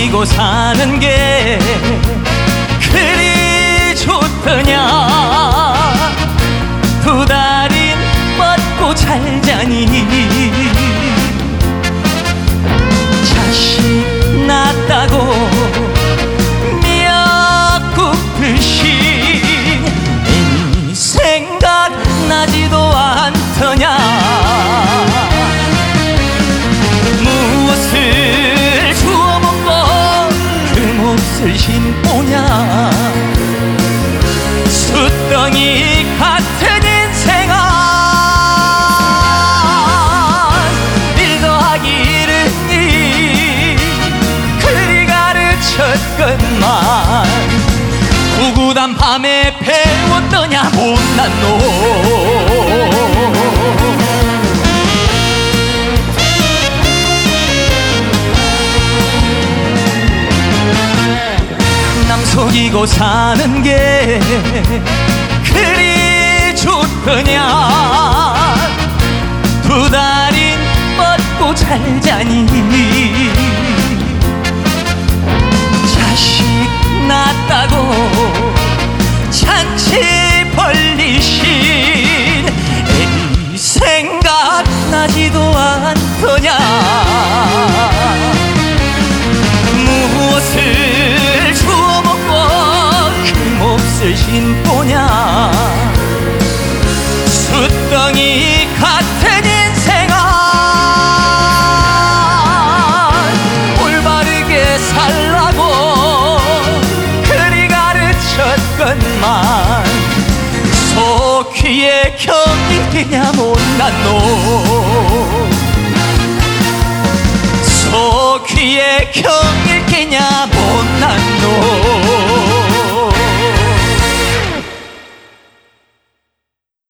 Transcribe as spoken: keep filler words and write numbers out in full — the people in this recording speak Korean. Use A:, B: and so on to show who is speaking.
A: 속이고 사는 게 그리 좋더냐. 두 달인 먹고 잘 자니 자식 낳았다고 미역국 드신 이 생각 나지도 않더냐. 무엇을 주워 먹고 그 몫을 신보냐. 숫덩이 같은 인생아 일 더하기 일은 이 그리 가르쳤건만 구구단 밤에 배웠더냐 못난 놈. 남 속이고 사는 게 그리 좋더냐. 두 달인 먹고 잘 자니 자식 낳았다고 잔치 벌리신 이 생각 나지도 않더냐. 무엇을 주워 먹고 그 몫을 신보냐. 숫덩이 같은 인생아 올바르게 살라고 그리 가르쳤건만 속귀에 경일기냐 못난 놈. 속귀에 경일기냐 못난 놈.